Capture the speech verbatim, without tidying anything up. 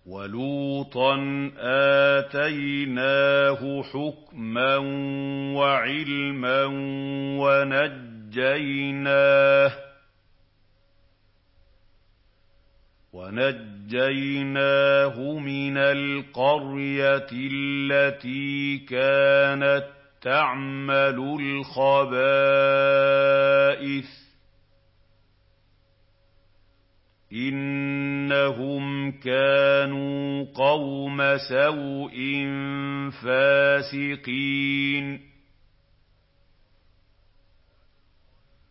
وَلُوطًا آتَيْنَاهُ حُكْمًا وَعِلْمًا وَنَجَّيْنَاهُ وَنَجَّيْنَاهُ مِنَ الْقَرْيَةِ الَّتِي كَانَت تَّعْمَلُ الْخَبَائِثَ ۗ إِنَّهُمْ كَانُوا قَوْمَ سَوْءٍ فَاسِقِينَ